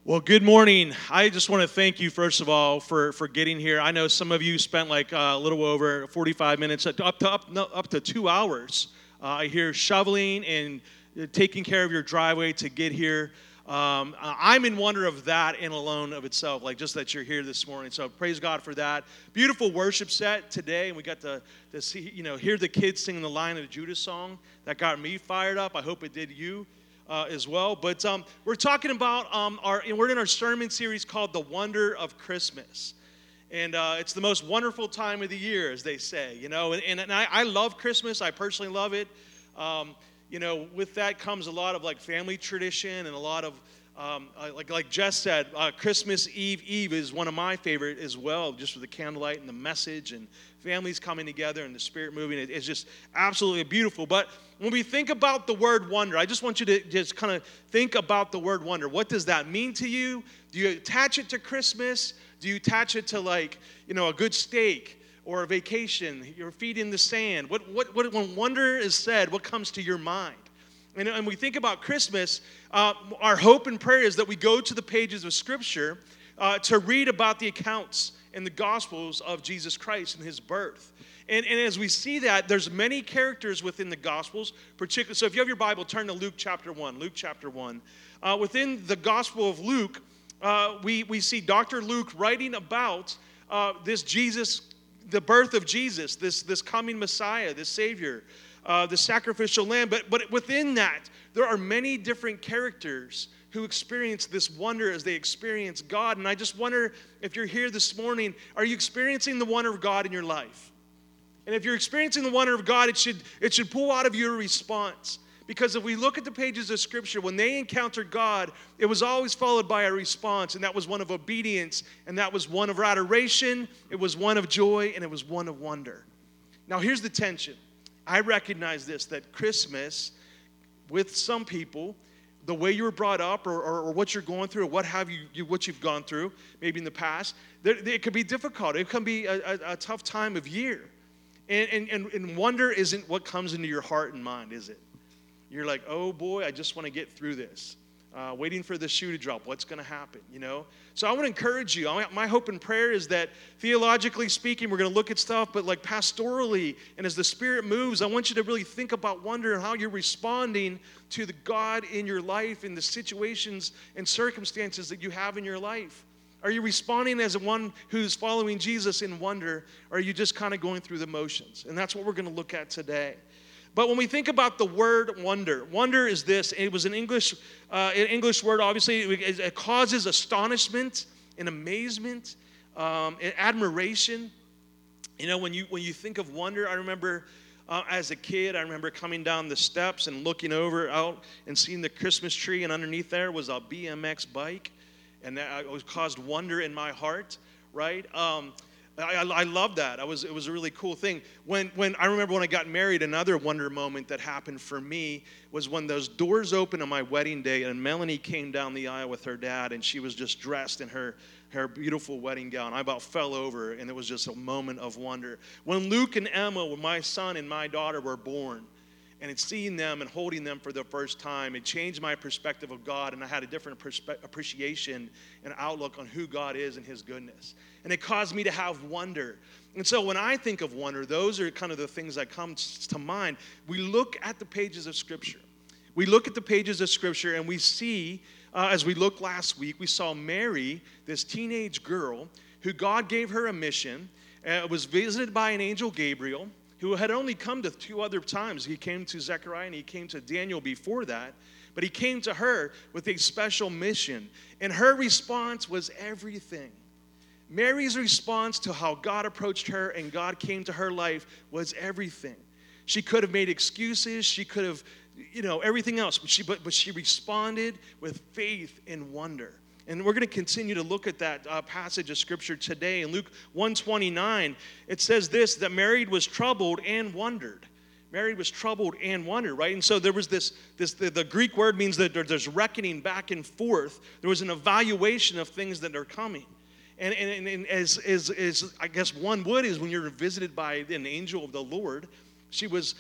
Well, good morning. I just want to thank you, first of all, for getting here. I know some of you spent like a little over 45 minutes, up to 2 hours. I hear shoveling and taking care of your driveway to get here. I'm in wonder of that in alone of itself, like just that you're here this morning. So praise God for that. Beautiful worship set today, and we got to see, hear the kids singing the Lion of Judah song. That got me fired up. I hope it did you. As well. But we're talking about we're in our sermon series called The Wonder of Christmas. And it's the most wonderful time of the year, as they say, and I love Christmas. I personally love it. With that comes a lot of like family tradition and a lot of, like Jess said, Christmas Eve is one of my favorite as well, just with the candlelight and the message and families coming together and the Spirit moving. It's just absolutely beautiful. But when we think about the word wonder, I just want you to just kind of think about the word wonder. What does that mean to you? Do you attach it to Christmas? Do you attach it to a good steak or a vacation, your feet in the sand? When wonder is said, what comes to your mind? And we think about Christmas, our hope and prayer is that we go to the pages of Scripture to read about the accounts in the Gospels of Jesus Christ and His birth. And as we see that, there's many characters within the Gospels, particularly. So if you have your Bible, turn to Luke chapter 1. Luke chapter 1. Within the Gospel of Luke, we see Dr. Luke writing about this Jesus, the birth of Jesus, this coming Messiah, this Savior, the sacrificial lamb. But within that, there are many different characters who experience this wonder as they experience God. And I just wonder if you're here this morning, are you experiencing the wonder of God in your life? And if you're experiencing the wonder of God, it should pull out of you a response. Because if we look at the pages of Scripture, when they encountered God, it was always followed by a response, and that was one of obedience, and that was one of adoration, it was one of joy, and it was one of wonder. Now here's the tension. I recognize this, that Christmas, with some people, the way you were brought up or what you're going through or what you've gone through, maybe in the past, it could be difficult. It can be a tough time of year. And wonder isn't what comes into your heart and mind, is it? You're like, oh boy, I just want to get through this. Waiting for the shoe to drop. What's going to happen, So I want to encourage you. My hope and prayer is that theologically speaking, we're going to look at stuff, but like pastorally and as the Spirit moves, I want you to really think about wonder and how you're responding to the God in your life and the situations and circumstances that you have in your life. Are you responding as one who's following Jesus in wonder, or are you just kind of going through the motions? And that's what we're going to look at today. But when we think about the word wonder, wonder is this. It was an English word, obviously. It causes astonishment and amazement and admiration. When you think of wonder, I remember as a kid, I remember coming down the steps and looking out and seeing the Christmas tree, and underneath there was a BMX bike. And that caused wonder in my heart, right? I love that. It was a really cool thing. When I remember when I got married, another wonder moment that happened for me was when those doors opened on my wedding day, and Melanie came down the aisle with her dad, and she was just dressed in her beautiful wedding gown. I about fell over, and it was just a moment of wonder. When Luke and Emma, my son and my daughter, were born, and seeing them and holding them for the first time, it changed my perspective of God, and I had a different appreciation and outlook on who God is and His goodness. And it caused me to have wonder. And so when I think of wonder, those are kind of the things that come to mind. We look at the pages of Scripture. We look at the pages of Scripture, and we see, as we looked last week, we saw Mary, this teenage girl, who God gave her a mission, was visited by an angel, Gabriel, who had only come to 2 other times. He came to Zechariah and he came to Daniel before that. But he came to her with a special mission. And her response was everything. Mary's response to how God approached her and God came to her life was everything. She could have made excuses. She could have, everything else. But she responded with faith and wonder. And we're going to continue to look at that passage of Scripture today. In Luke 1:29, it says this, that Mary was troubled and wondered. Mary was troubled and wondered, right? And so there was the Greek word means that there's reckoning back and forth. There was an evaluation of things that are coming. And as I guess one would is when you're visited by an angel of the Lord, She was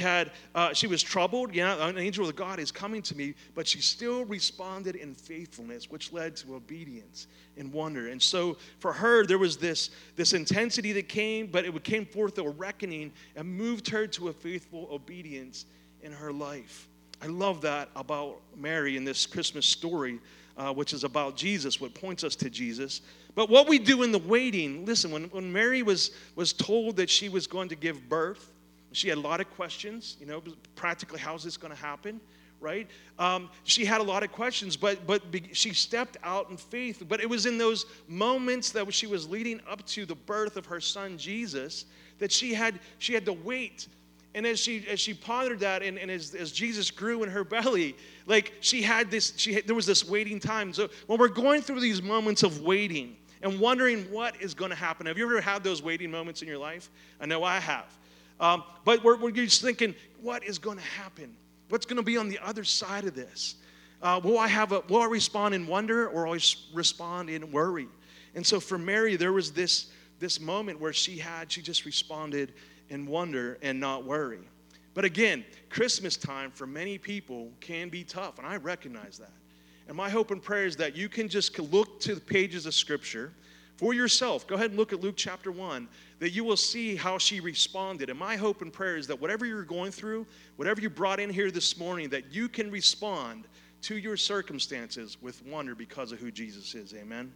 troubled. Yeah, an angel of God is coming to me, but she still responded in faithfulness, which led to obedience and wonder. And so for her, there was this intensity that came, but it came forth a reckoning and moved her to a faithful obedience in her life. I love that about Mary in this Christmas story, which is about Jesus, what points us to Jesus. But what we do in the waiting, listen, when Mary was told that she was going to give birth, she had a lot of questions, practically how's this going to happen, right? She had a lot of questions, but she stepped out in faith. But it was in those moments that she was leading up to the birth of her son Jesus that she had to wait. And as she pondered that, and as Jesus grew in her belly, like there was this waiting time. So when we're going through these moments of waiting and wondering what is going to happen, have you ever had those waiting moments in your life? I know I have. But we're just thinking, what is going to happen? What's going to be on the other side of this? Will I respond in wonder, or will I respond in worry? And so for Mary, there was this moment where she just responded in wonder and not worry. But again, Christmas time for many people can be tough, and I recognize that. And my hope and prayer is that you can just look to the pages of Scripture for yourself. Go ahead and look at Luke chapter 1, that you will see how she responded. And my hope and prayer is that whatever you're going through, whatever you brought in here this morning, that you can respond to your circumstances with wonder because of who Jesus is. Amen?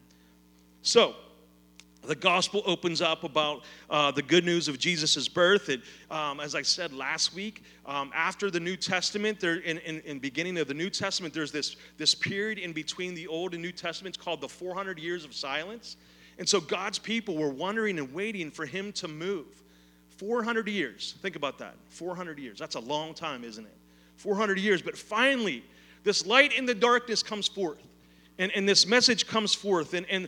So, the gospel opens up about the good news of Jesus' birth. And, as I said last week, after the New Testament, in beginning of the New Testament, there's this period in between the Old and New Testaments called the 400 years of silence. And so God's people were wondering and waiting for him to move. 400 years. Think about that. 400 years. That's a long time, isn't it? 400 years. But finally, this light in the darkness comes forth. And this message comes forth. And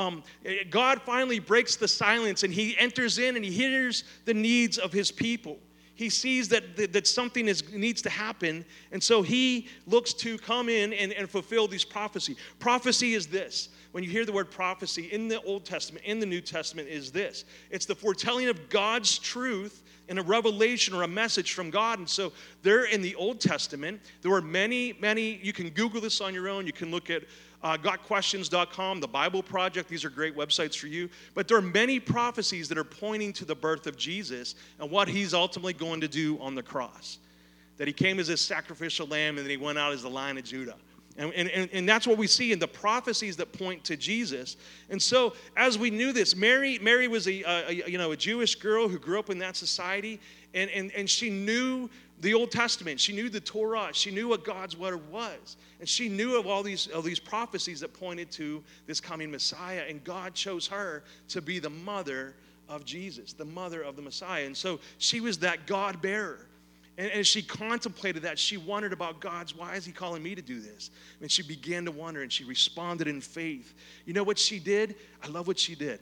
God finally breaks the silence, and he enters in and he hears the needs of his people. He sees that something needs to happen, and so he looks to come in and fulfill these prophecy. Prophecy is this. When you hear the word prophecy in the Old Testament, in the New Testament, is this. It's the foretelling of God's truth in a revelation or a message from God. And so there in the Old Testament, there were many, you can Google this on your own. You can look at gotquestions.com, the Bible Project. These are great websites for you. But there are many prophecies that are pointing to the birth of Jesus and what he's ultimately going to do on the cross. That he came as a sacrificial lamb, and then he went out as the Lion of Judah. And that's what we see in the prophecies that point to Jesus. And so, as we knew this, Mary was a Jewish girl who grew up in that society, and she knew the Old Testament. She knew the Torah. She knew what God's word was, and she knew of all these prophecies that pointed to this coming Messiah. And God chose her to be the mother of Jesus, the mother of the Messiah. And so she was that God bearer. And as she contemplated that, she wondered about why is he calling me to do this? And she began to wonder, and she responded in faith. You know what she did? I love what she did.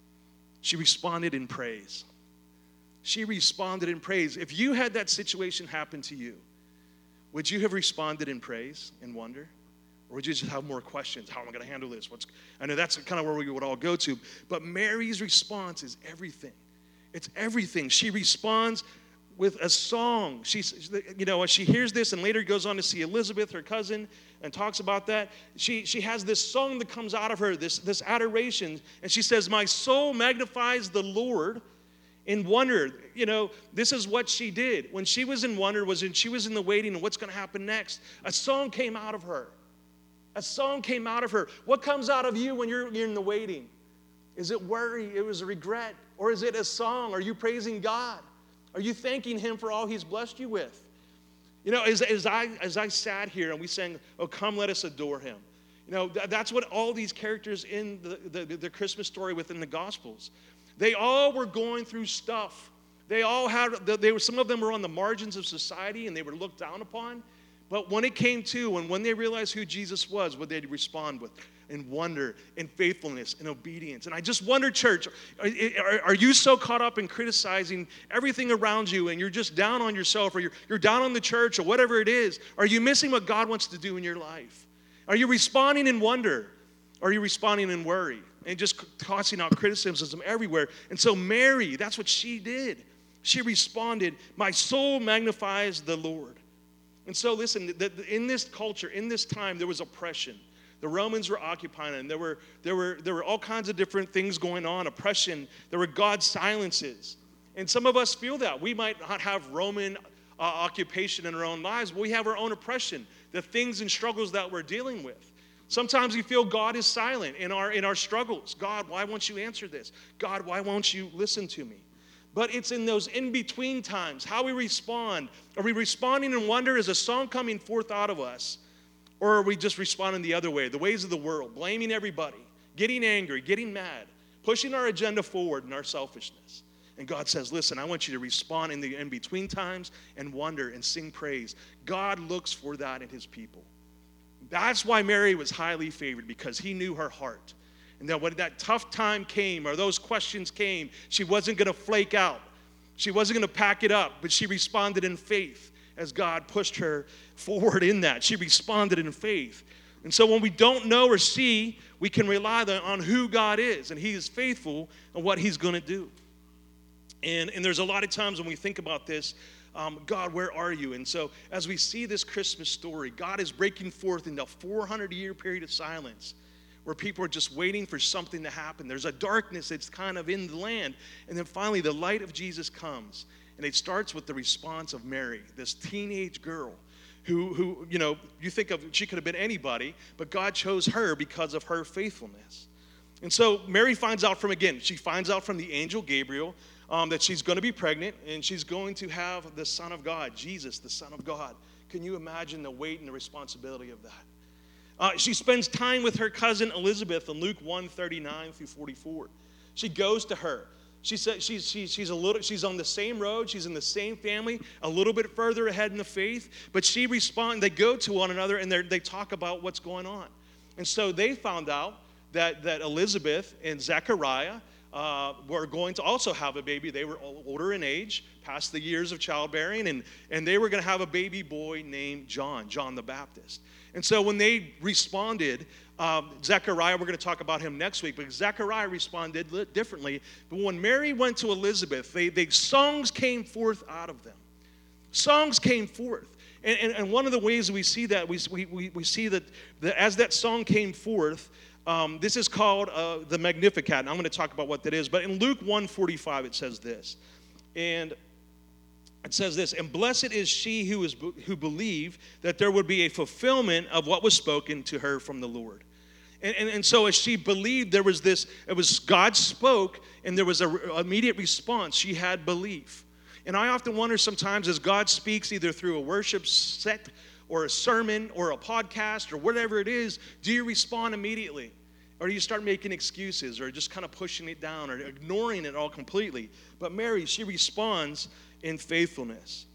She responded in praise. She responded in praise. If you had that situation happen to you, would you have responded in praise and wonder? Or would you just have more questions? How am I going to handle this? I know that's kind of where we would all go to. But Mary's response is everything. It's everything. She responds with a song. As she hears this and later goes on to see Elizabeth, her cousin, and talks about that, she has this song that comes out of her, this adoration, and she says, "My soul magnifies the Lord," in wonder. This is what she did. When she was in wonder, she was in the waiting and what's going to happen next, a song came out of her. A song came out of her. What comes out of you when you're in the waiting? Is it worry? It was regret? Or is it a song? Are you praising God? Are you thanking him for all he's blessed you with? As I sat here and we sang, "Oh, come let us adore him." That's what all these characters in the Christmas story within the Gospels, they all were going through stuff. They all had, some of them were on the margins of society and they were looked down upon. But when it came to, and when they realized who Jesus was, what they'd respond with in wonder, in faithfulness, in obedience. And I just wonder, church, are you so caught up in criticizing everything around you, and you're just down on yourself, or you're down on the church, or whatever it is? Are you missing what God wants to do in your life? Are you responding in wonder? Are you responding in worry? And just tossing out criticism everywhere. And so Mary, that's what she did. She responded, "My soul magnifies the Lord." And so listen, in this culture, in this time, there was oppression. The Romans were occupying it, and there were all kinds of different things going on, oppression. There were God silences. And some of us feel that. We might not have Roman occupation in our own lives, but we have our own oppression, the things and struggles that we're dealing with. Sometimes we feel God is silent in our struggles. God, why won't you answer this? God, why won't you listen to me? But it's in those in-between times, how we respond. Are we responding in wonder? Is a song coming forth out of us? Or are we just responding the other way, the ways of the world, blaming everybody, getting angry, getting mad, pushing our agenda forward in our selfishness? And God says, listen, I want you to respond in the in-between times and wonder and sing praise. God looks for that in his people. That's why Mary was highly favored, because he knew her heart. And that when that tough time came, or those questions came, she wasn't going to flake out. She wasn't going to pack it up, but she responded in faith as God pushed her forward in that. She responded in faith. And so when we don't know or see, we can rely on who God is, and he is faithful and what he's going to do. And there's a lot of times when we think about this, God, where are you? And so as we see this Christmas story, God is breaking forth into a 400-year period of silence where people are just waiting for something to happen. There's a darkness that's kind of in the land. And then finally, the light of Jesus comes. And it starts with the response of Mary, this teenage girl who you think of, she could have been anybody, but God chose her because of her faithfulness. And so Mary finds out from the angel Gabriel that she's going to be pregnant, and she's going to have the Son of God, Jesus, the Son of God. Can you imagine the weight and the responsibility of that? She spends time with her cousin Elizabeth in Luke 1:39 through 44. She goes to her. She said she's on the same road, she's in the same family, a little bit further ahead in the faith, but she responds. They go to one another and they talk about what's going on. And so they found out that Elizabeth and Zechariah were going to also have a baby. They were older in age, past the years of childbearing, and they were going to have a baby boy named John the Baptist. And so when they responded, Zechariah, we're going to talk about him next week, but Zechariah responded differently. But when Mary went to Elizabeth, songs came forth out of them. Songs came forth. And one of the ways we see that, we see that as that song came forth, this is called the Magnificat, and I'm going to talk about what that is. But in Luke 1:45, it says this, and it says this, "And blessed is she who believed that there would be a fulfillment of what was spoken to her from the Lord." And so as she believed, there was this, it was God spoke, and there was an immediate response. She had belief. And I often wonder sometimes, as God speaks either through a worship set or a sermon or a podcast or whatever it is, do you respond immediately? Or do you start making excuses or just kind of pushing it down or ignoring it all completely? But Mary, she responds in faithfulness.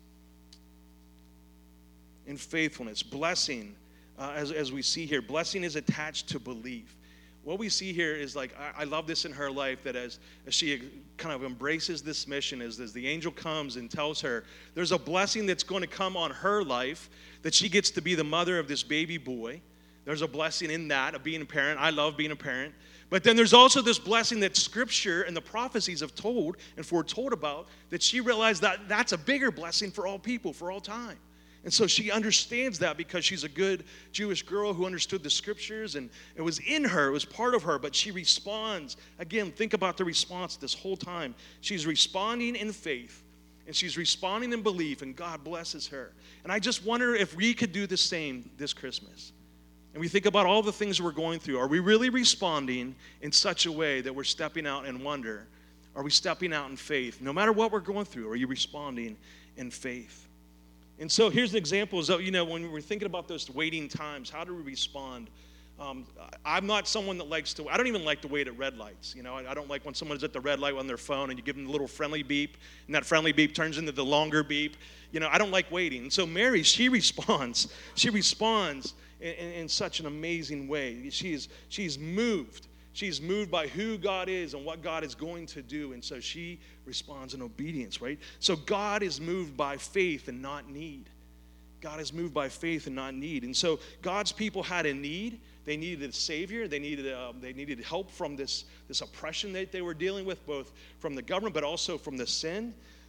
In faithfulness. Blessing, as we see here, blessing is attached to belief. What we see here is, like, I love this in her life, that as she kind of embraces this mission, as the angel comes and tells her there's a blessing that's going to come on her life, that she gets to be the mother of this baby boy. There's a blessing in that, of being a parent. I love being a parent. But then there's also this blessing that Scripture and the prophecies have told and foretold about, that she realized that that's a bigger blessing for all people, for all time. And so she understands that because she's a good Jewish girl who understood the Scriptures, and it was in her, it was part of her, but she responds. Again, think about the response this whole time. She's responding in faith, and she's responding in belief, and God blesses her. And I just wonder if we could do the same this Christmas. And we think about all the things we're going through. Are we really responding in such a way that we're stepping out in wonder? Are we stepping out in faith? No matter what we're going through, are you responding in faith? And so here's the examples of, when we're thinking about those waiting times, how do we respond? I'm not someone that I don't even like to wait at red lights. I don't like when someone's at the red light on their phone and you give them the little friendly beep, and that friendly beep turns into the longer beep. I don't like waiting. And so Mary, she responds. She responds in such an amazing way. She's moved. She's moved by who God is and what God is going to do. And so she responds in obedience, right? So God is moved by faith and not need. God is moved by faith and not need. And so God's people had a need. They needed a Savior. They needed help from this oppression that they were dealing with, both from the government but also from the sin.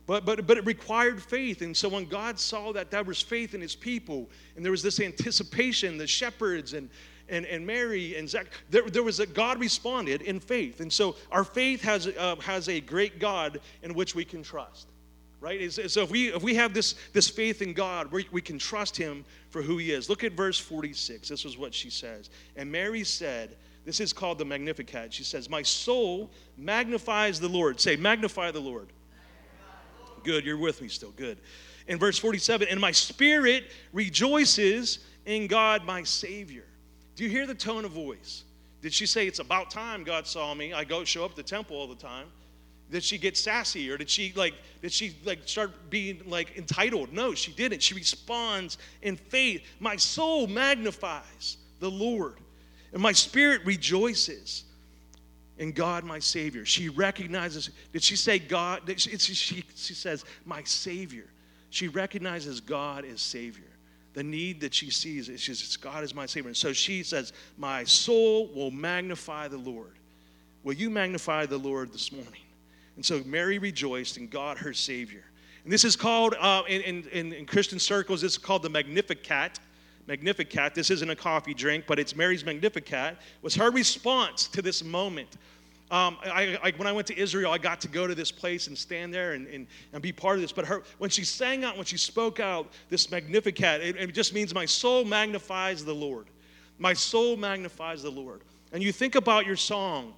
But it required faith. And so when God saw that there was faith in his people, and there was this anticipation, the shepherds and Mary and Zach, there was God responded in faith. And so our faith has a great God in which we can trust, right? So if we have this faith in God, we can trust him for who he is. Look at verse 46. This is what she says. And Mary said, this is called the Magnificat. She says, my soul magnifies the Lord. Say, magnify the Lord. Good, you're with me still, good. In verse 47, and my spirit rejoices in God my Savior. Do you hear the tone of voice? Did she say, it's about time God saw me, I show up at the temple all the time? Did she get sassy, or did she start being like entitled? No, she didn't. She responds in faith. My soul magnifies the Lord, and my spirit rejoices in God, my Savior. She recognizes, did she say God? She says, my Savior. She recognizes God as Savior. The need that she sees is just, God is my Savior. And so she says, my soul will magnify the Lord. Will you magnify the Lord this morning? And so Mary rejoiced in God, her Savior. And this is called, in Christian circles, this is called the Magnificat. Magnificat. This isn't a coffee drink, but it's Mary's Magnificat. Was her response to this moment. When I went to Israel, I got to go to this place and stand there and be part of this. But when she sang out, when she spoke out this Magnificat, it just means my soul magnifies the Lord. My soul magnifies the Lord. And you think about your song,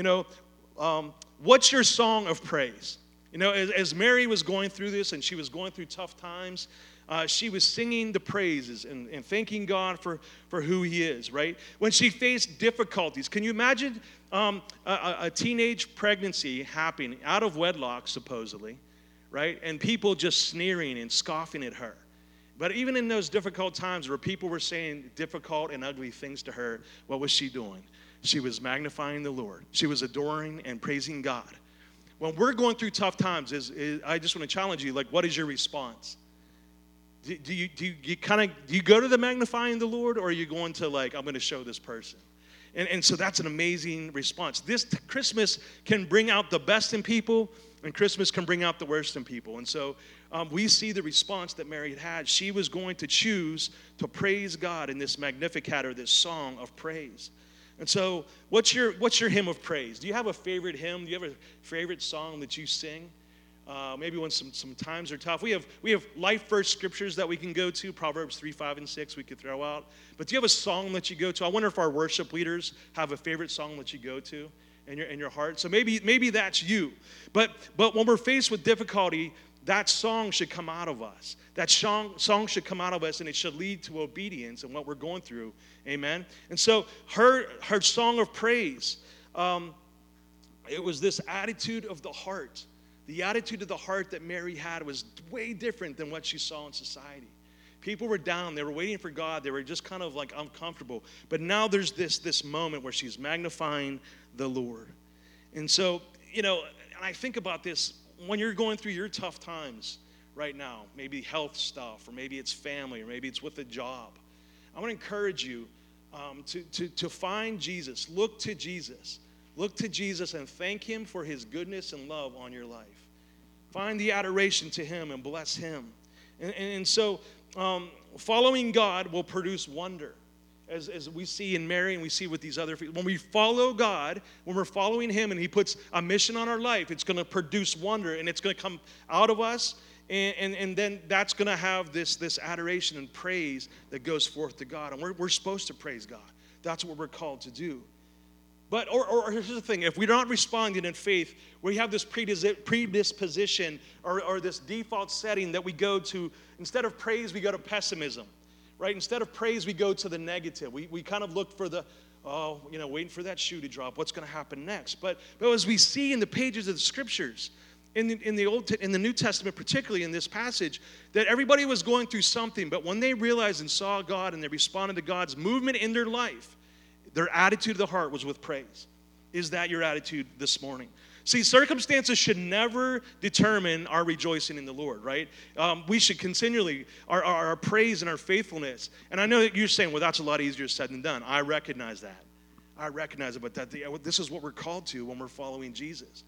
what's your song of praise? As Mary was going through this and she was going through tough times, she was singing the praises and thanking God for who he is, right? When she faced difficulties, can you imagine a teenage pregnancy happening out of wedlock, supposedly, right? And people just sneering and scoffing at her. But even in those difficult times where people were saying difficult and ugly things to her, what was she doing? She was magnifying the Lord. She was adoring and praising God. When we're going through tough times, I just want to challenge you, what is your response? Do you go to the magnifying the Lord, or are you going to I'm going to show this person? And so that's an amazing response. This Christmas can bring out the best in people, and Christmas can bring out the worst in people. And so we see the response that Mary had. She was going to choose to praise God in this Magnificat, or this song of praise. And so what's your hymn of praise? Do you have a favorite hymn? Do you have a favorite song that you sing? Maybe when some times are tough. We have life verse scriptures that we can go to, Proverbs 3, 5, and 6 we could throw out. But do you have a song that you go to? I wonder if our worship leaders have a favorite song that you go to in your heart. So maybe that's you. But when we're faced with difficulty, that song should come out of us. That song should come out of us, and it should lead to obedience in what we're going through. Amen? And so her song of praise, it was this attitude of the heart. The attitude of the heart that Mary had was way different than what she saw in society. People were down. They were waiting for God. They were just kind of uncomfortable. But now there's this moment where she's magnifying the Lord. And so, and I think about this, when you're going through your tough times right now, maybe health stuff, or maybe it's family, or maybe it's with a job, I want to encourage you to find Jesus. Look to Jesus. Look to Jesus and thank him for his goodness and love on your life. Find the adoration to him and bless him. And so following God will produce wonder, as we see in Mary and we see with these other people. When we follow God, when we're following him and he puts a mission on our life, it's going to produce wonder, and it's going to come out of us. And then that's going to have this adoration and praise that goes forth to God. And we're supposed to praise God. That's what we're called to do. But, or here's the thing, if we're not responding in faith, we have this predisposition or this default setting that we go to. Instead of praise, we go to pessimism, right? Instead of praise, we go to the negative. We kind of look for waiting for that shoe to drop. What's going to happen next? But as we see in the pages of the scriptures, in the New Testament, particularly in this passage, that everybody was going through something, but when they realized and saw God and they responded to God's movement in their life, their attitude of the heart was with praise. Is that your attitude this morning? See, circumstances should never determine our rejoicing in the Lord, right? We should continually, our praise and our faithfulness. And I know that you're saying, well, that's a lot easier said than done. I recognize that. I recognize it, but this is what we're called to when we're following Jesus.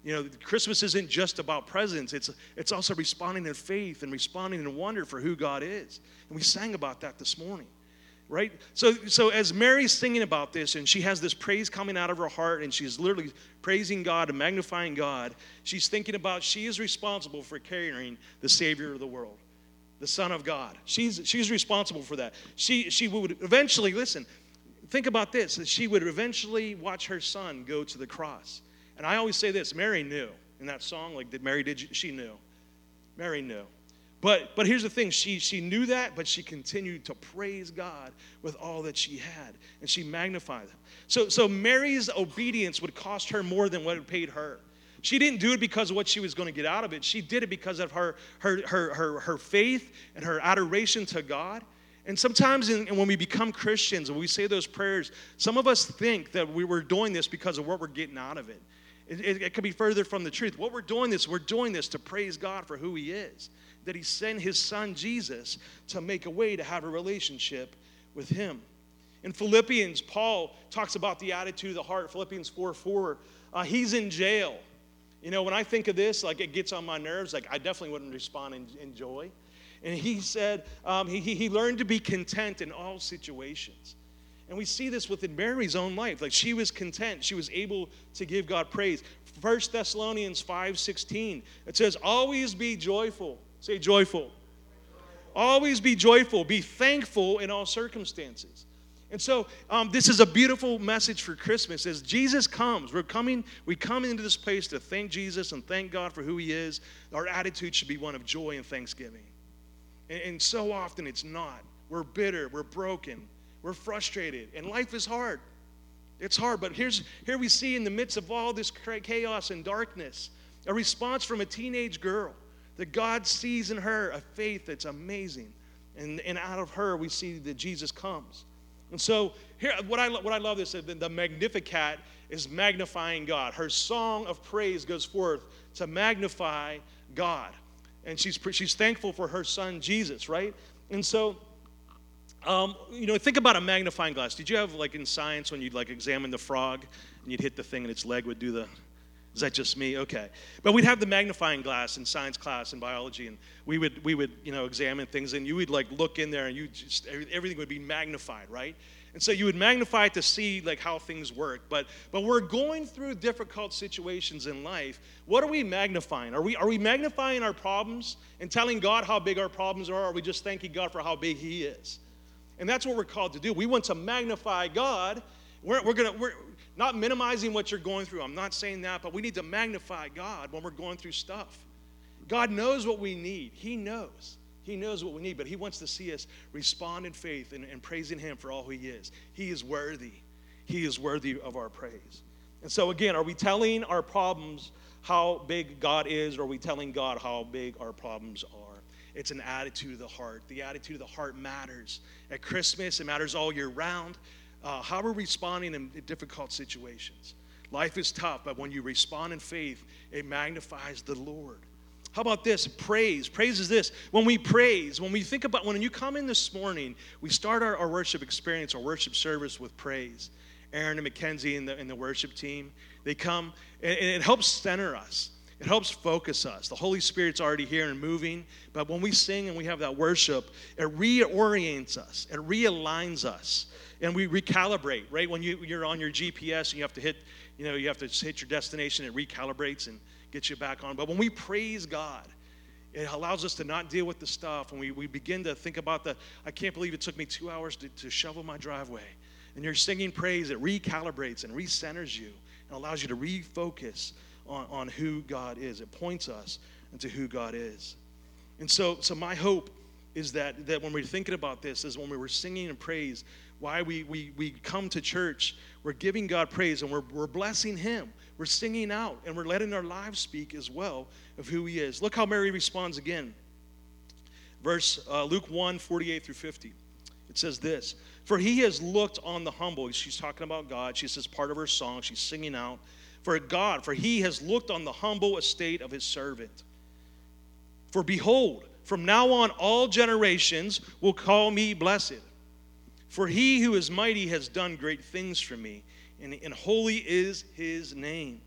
Christmas isn't just about presents. It's also responding in faith and responding in wonder for who God is. And we sang about that this morning, right? So as Mary's singing about this, and she has this praise coming out of her heart, and she's literally praising God and magnifying God, she's thinking about she is responsible for carrying the Savior of the world, the Son of God. She's responsible for that. She would eventually, listen, think about this, that she would eventually watch her son go to the cross. And I always say this, Mary knew in that song, like that Mary did, she knew. Mary knew. But here's the thing, she knew that, but she continued to praise God with all that she had, and she magnified him. So Mary's obedience would cost her more than what it paid her. She didn't do it because of what she was going to get out of it. She did it because of her faith and her adoration to God. And sometimes when we become Christians and we say those prayers, some of us think that we were doing this because of what we're getting out of it. It could be further from the truth. We're doing this to praise God for who he is, that he sent his son Jesus to make a way to have a relationship with him. In Philippians, Paul talks about the attitude of the heart. Philippians 4:4, he's in jail. When I think of this, like it gets on my nerves. Like I definitely wouldn't respond in joy. And he said he learned to be content in all situations. And we see this within Mary's own life. Like she was content. She was able to give God praise. 1 Thessalonians 5:16, it says, always be joyful. Say joyful. Always be joyful. Be thankful in all circumstances. And so this is a beautiful message for Christmas. As Jesus comes, we come into this place to thank Jesus and thank God for who he is. Our attitude should be one of joy and thanksgiving. And so often it's not. We're bitter, we're broken, we're frustrated, and life is hard. It's hard, but here we see in the midst of all this chaos and darkness, a response from a teenage girl that God sees in her a faith that's amazing. And out of her we see that Jesus comes. And so here, what I love is that the Magnificat is magnifying God. Her song of praise goes forth to magnify God. And she's thankful for her son Jesus, right? And so, think about a magnifying glass. Did you have like in science when you'd like examine the frog and you'd hit the thing and its leg would do the? Is that just me? Okay. But we'd have the magnifying glass in science class and biology, and we would examine things, and you would like look in there, and everything would be magnified, right? And so you would magnify it to see like how things work. But we're going through difficult situations in life. What are we magnifying? Are we magnifying our problems and telling God how big our problems are? Or are we just thanking God for how big he is? And that's what we're called to do. We want to magnify God. We're not minimizing what you're going through. I'm not saying that, but we need to magnify God when we're going through stuff. God knows what we need. He knows. He knows what we need, but he wants to see us respond in faith and praising him for all he is. He is worthy. He is worthy of our praise. And so again, are we telling our problems how big God is, or are we telling God how big our problems are? It's an attitude of the heart. The attitude of the heart matters. At Christmas, it matters all year round. How we're responding in difficult situations. Life is tough, but when you respond in faith, it magnifies the Lord. How about this? Praise. Praise is this. When we praise, when you come in this morning, we start our worship experience, our worship service with praise. Aaron and Mackenzie and the worship team, they come, and it helps center us. It helps focus us. The Holy Spirit's already here and moving, but when we sing and we have that worship, it reorients us. It realigns us. And we recalibrate, right? When you're on your GPS and you have to hit your destination, it recalibrates and gets you back on. But when we praise God, it allows us to not deal with the stuff. And we begin to think about I can't believe it took me 2 hours to shovel my driveway. And you're singing praise, it recalibrates and recenters you and allows you to refocus on who God is. It points us into who God is. And so my hope is that when we're thinking about this, is when we were singing and praise, why we come to church, we're giving God praise and we're blessing him. We're singing out and we're letting our lives speak as well of who he is. Look how Mary responds again. Luke 1:48 through 50. It says this, for he has looked on the humble. She's talking about God. She says part of her song, she's singing out. For he has looked on the humble estate of his servant. For behold, from now on all generations will call me blessed. For he who is mighty has done great things for me, and holy is his name.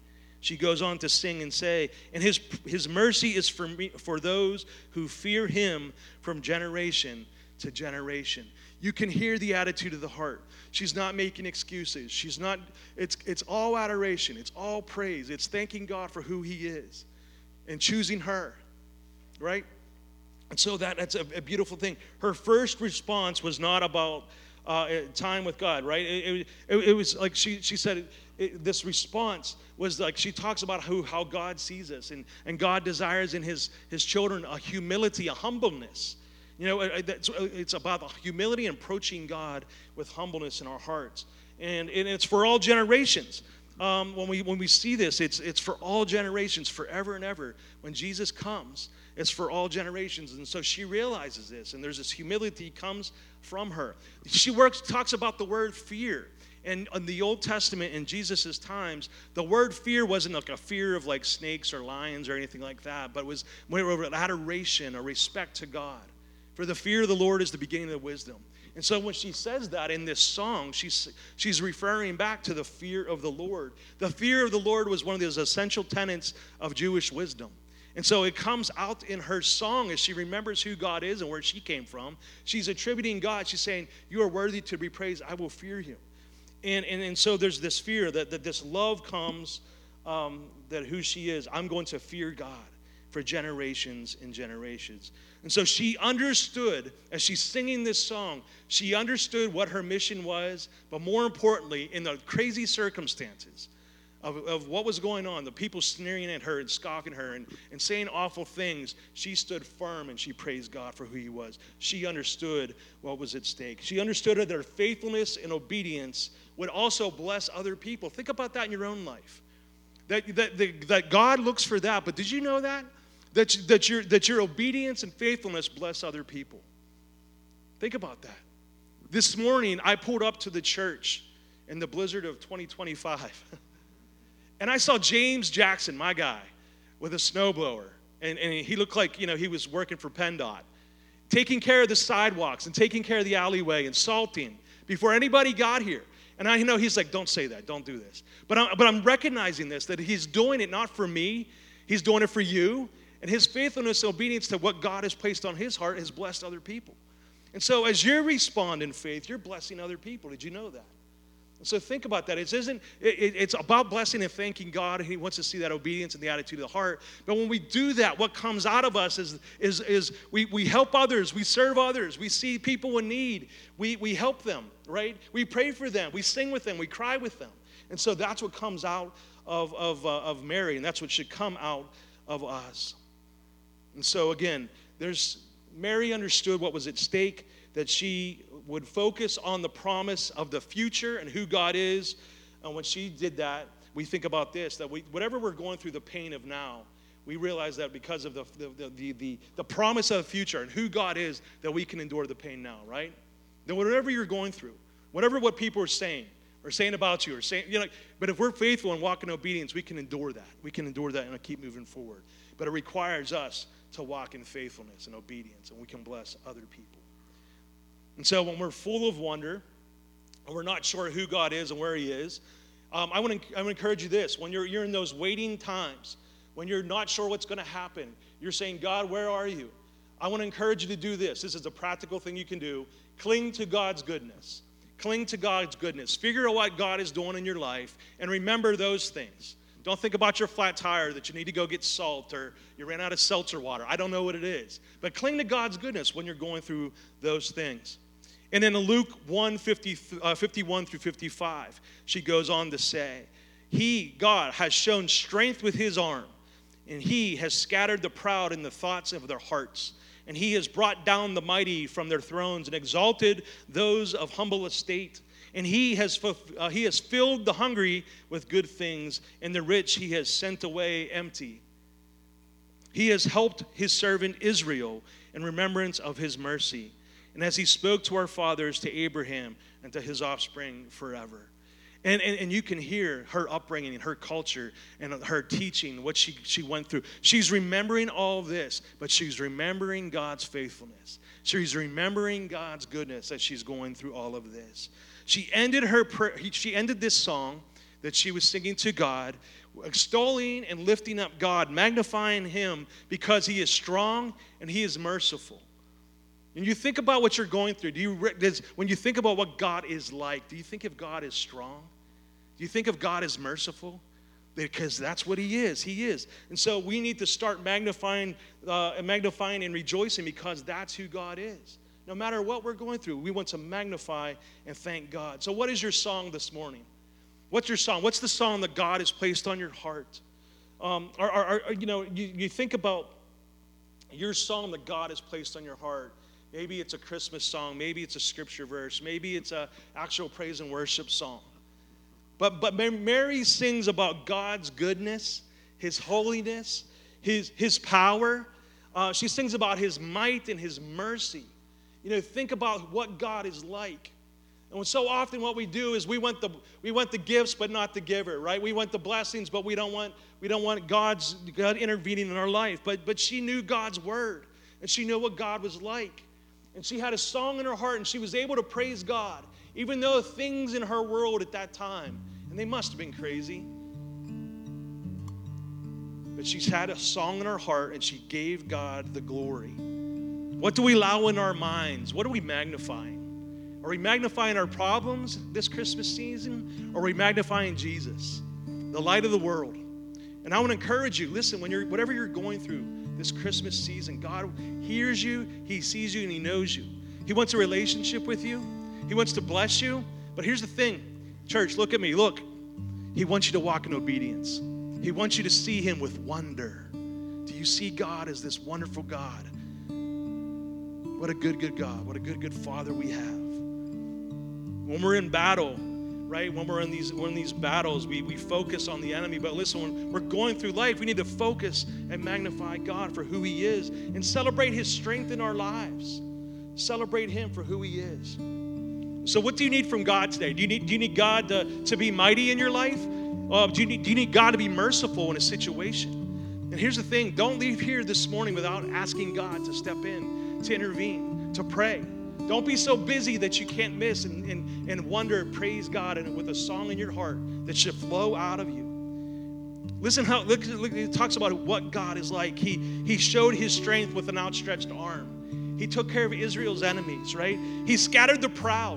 She goes on to sing and say, and his mercy is for those who fear him from generation to generation. You can hear the attitude of the heart. She's not making excuses. It's all adoration. It's all praise. It's thanking God for who he is and choosing her, right? And so that's a beautiful thing. Her first response was not about time with God, right? It was like she said, this response was like, she talks about how God sees us, and God desires in his children a humility, a humbleness. You know, it's about the humility and approaching God with humbleness in our hearts. And it's for all generations. When we see this, it's for all generations, forever and ever. When Jesus comes, it's for all generations. And so she realizes this, and there's this humility comes from her. She talks about the word fear. And in the Old Testament, in Jesus' times, the word fear wasn't like a fear of like snakes or lions or anything like that, but it was more of an adoration, a respect to God. For the fear of the Lord is the beginning of wisdom. And so when she says that in this song, she's referring back to the fear of the Lord. The fear of the Lord was one of those essential tenets of Jewish wisdom. And so it comes out in her song as she remembers who God is and where she came from. She's attributing God. She's saying, you are worthy to be praised. I will fear you. And so there's this fear that this love comes, that who she is, I'm going to fear God for generations and generations. And so she understood, as she's singing this song, she understood what her mission was, but more importantly, in the crazy circumstances of what was going on, the people sneering at her and scoffing her and saying awful things, she stood firm and she praised God for who he was. She understood what was at stake. She understood that her faithfulness and obedience would also bless other people. Think about that in your own life. That God looks for that, but did you know that? That your obedience and faithfulness bless other people. Think about that. This morning, I pulled up to the church in the blizzard of 2025. And I saw James Jackson, my guy, with a snowblower. And he looked like, he was working for PennDOT, taking care of the sidewalks and taking care of the alleyway and salting before anybody got here. And I know he's like, don't say that, don't do this. But I'm recognizing this, that he's doing it not for me, he's doing it for you. And his faithfulness and obedience to what God has placed on his heart has blessed other people. And so as you respond in faith, you're blessing other people. Did you know that? And so think about that. It's about blessing and thanking God, and he wants to see that obedience and the attitude of the heart. But when we do that, what comes out of us is we help others, we serve others, we see people in need, we help them, right? We pray for them, we sing with them, we cry with them. And so that's what comes out of Mary, and that's what should come out of us. And so again, Mary understood what was at stake, that she would focus on the promise of the future and who God is. And when she did that, we think about this, that whatever we're going through the pain of now, we realize that because of the promise of the future and who God is, that we can endure the pain now, right? That whatever you're going through, what people are saying about you, but if we're faithful and walk in obedience, we can endure that. We can endure that and keep moving forward. But it requires us to walk in faithfulness and obedience, and we can bless other people. And so when we're full of wonder, and we're not sure who God is and where he is, I want to encourage you this. When you're in those waiting times, when you're not sure what's going to happen, you're saying, God, where are you? I want to encourage you to do this. This is a practical thing you can do. Cling to God's goodness. Cling to God's goodness. Figure out what God is doing in your life, and remember those things. Don't think about your flat tire that you need to go get salt or you ran out of seltzer water. I don't know what it is. But cling to God's goodness when you're going through those things. And in Luke 1:51 through 55, she goes on to say, God, has shown strength with his arm, and he has scattered the proud in the thoughts of their hearts. And he has brought down the mighty from their thrones and exalted those of humble estate. And he has filled the hungry with good things, and the rich he has sent away empty. He has helped his servant Israel in remembrance of his mercy, and as he spoke to our fathers, to Abraham, and to his offspring forever. And you can hear her upbringing and her culture and her teaching, what she went through. She's remembering all this, but she's remembering God's faithfulness. She's remembering God's goodness as she's going through all of this. She ended this song that she was singing to God, extolling and lifting up God, magnifying him because he is strong and he is merciful. When you think about what you're going through, when you think about what God is like, do you think of God as strong? Do you think of God as merciful? Because that's what he is. He is. And so we need to start magnifying and rejoicing because that's who God is. No matter what we're going through, we want to magnify and thank God. So what is your song this morning? What's your song? What's the song that God has placed on your heart? You think about your song that God has placed on your heart. Maybe it's a Christmas song. Maybe it's a scripture verse. Maybe it's an actual praise and worship song. But Mary sings about God's goodness, his holiness, his power. She sings about his might and his mercy. Think about what God is like. And so often what we do is we want the gifts but not the giver, right? We want the blessings, but we don't want God intervening in our life. But she knew God's word, and she knew what God was like. And she had a song in her heart, and she was able to praise God, even though things in her world at that time, and they must have been crazy. But she's had a song in her heart, and she gave God the glory. What do we allow in our minds? What are we magnifying? Are we magnifying our problems this Christmas season? Or are we magnifying Jesus, the light of the world? And I want to encourage you, listen, whatever you're going through this Christmas season, God hears you, he sees you, and he knows you. He wants a relationship with you. He wants to bless you. But here's the thing, church, look at me, look. He wants you to walk in obedience. He wants you to see him with wonder. Do you see God as this wonderful God? What a good, good God. What a good, good Father we have. When we're in battle, right? When we're in these battles, we focus on the enemy. But listen, when we're going through life, we need to focus and magnify God for who he is and celebrate his strength in our lives. Celebrate him for who he is. So what do you need from God today? Do you need God to be mighty in your life? Do you need God to be merciful in a situation? And here's the thing, don't leave here this morning without asking God to step in, to intervene, to pray. Don't be so busy that you can't miss and wonder, praise God, and with a song in your heart that should flow out of you. Listen how it talks about what God is like. He showed his strength with an outstretched arm. He took care of Israel's enemies, right? He scattered the proud.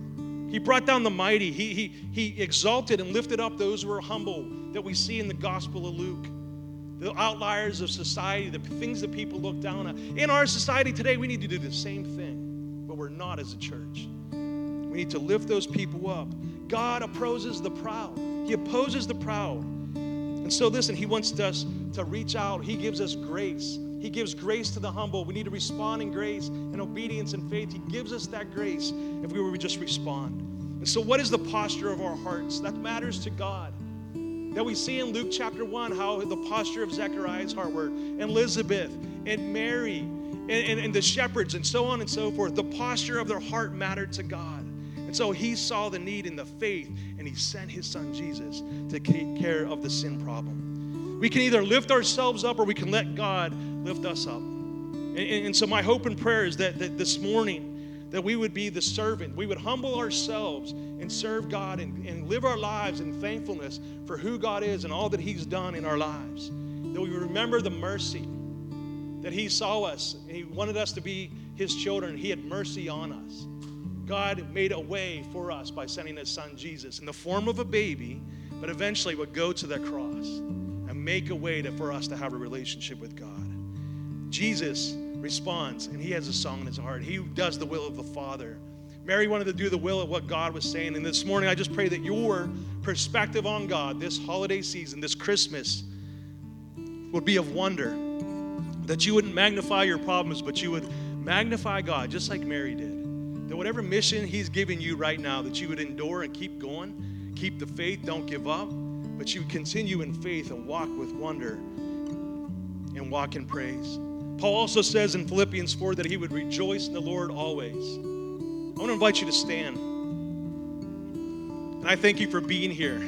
He brought down the mighty. He exalted and lifted up those who were humble that we see in the Gospel of Luke. The outliers of society, the things that people look down on. In our society today, we need to do the same thing, but we're not as a church. We need to lift those people up. God opposes the proud. He opposes the proud. And so listen, he wants us to reach out. He gives us grace. He gives grace to the humble. We need to respond in grace and obedience and faith. He gives us that grace if we would just respond. And so what is the posture of our hearts? That matters to God. That we see in Luke chapter 1 how the posture of Zechariah's heart were, and Elizabeth and Mary and the shepherds and so on and so forth. The posture of their heart mattered to God. And so he saw the need in the faith, and he sent his son Jesus to take care of the sin problem. We can either lift ourselves up or we can let God lift us up. And so my hope and prayer is that this morning that we would be the servant. We would humble ourselves and serve God and live our lives in thankfulness for who God is and all that he's done in our lives. That we remember the mercy that he saw us and he wanted us to be his children. He had mercy on us. God made a way for us by sending his son Jesus in the form of a baby, but eventually would go to the cross and make a way for us to have a relationship with God. Jesus responds, and he has a song in his heart. He does the will of the Father. Mary wanted to do the will of what God was saying. And this morning, I just pray that your perspective on God this holiday season, this Christmas, would be of wonder. That you wouldn't magnify your problems, but you would magnify God, just like Mary did. That whatever mission he's giving you right now, that you would endure and keep going, keep the faith, don't give up, but you would continue in faith and walk with wonder and walk in praise. Paul also says in Philippians 4 that he would rejoice in the Lord always. I want to invite you to stand. And I thank you for being here.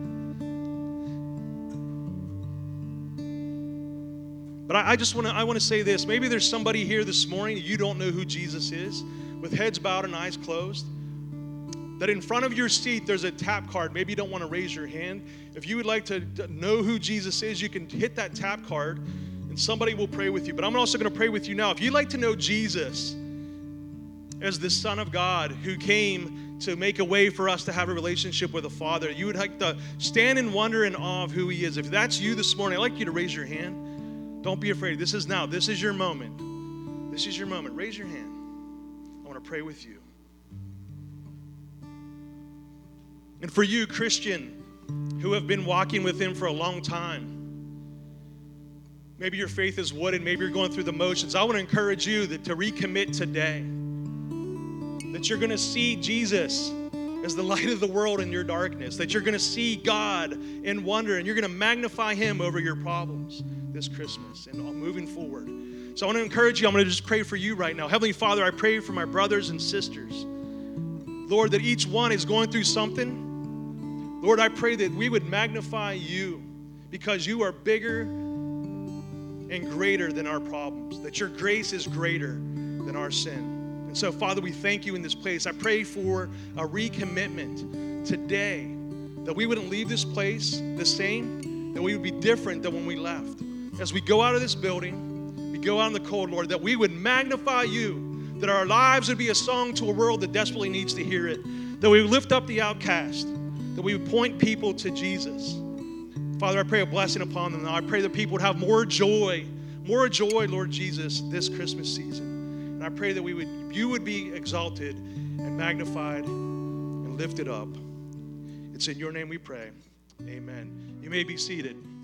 But I want to say this. Maybe there's somebody here this morning, you don't know who Jesus is, with heads bowed and eyes closed. that in front of your seat there's a tap card. Maybe you don't want to raise your hand. If you would like to know who Jesus is, you can hit that tap card and somebody will pray with you. But I'm also going to pray with you now. If you'd like to know Jesus as the Son of God who came to make a way for us to have a relationship with the Father, you would like to stand in wonder and awe of who he is. If that's you this morning, I'd like you to raise your hand. Don't be afraid. This is now. This is your moment. This is your moment. Raise your hand. I want to pray with you. And for you, Christian, who have been walking with him for a long time, maybe your faith is wooden, maybe you're going through the motions. I want to encourage you to recommit today. That you're going to see Jesus as the light of the world in your darkness. That you're going to see God in wonder, and you're going to magnify him over your problems this Christmas and moving forward. So I want to encourage you. I'm going to just pray for you right now. Heavenly Father, I pray for my brothers and sisters. Lord, that each one is going through something. Lord, I pray that we would magnify you because you are bigger and greater than our problems, that your grace is greater than our sin. And so, Father, we thank you in this place. I pray for a recommitment today, that we wouldn't leave this place the same, that we would be different than when we left. As we go out of this building, we go out in the cold, Lord, that we would magnify you, that our lives would be a song to a world that desperately needs to hear it, that we would lift up the outcast, that we would point people to Jesus. Father, I pray a blessing upon them now. I pray that people would have more joy, Lord Jesus, this Christmas season. And I pray that you would be exalted and magnified and lifted up. It's in your name we pray. Amen. You may be seated.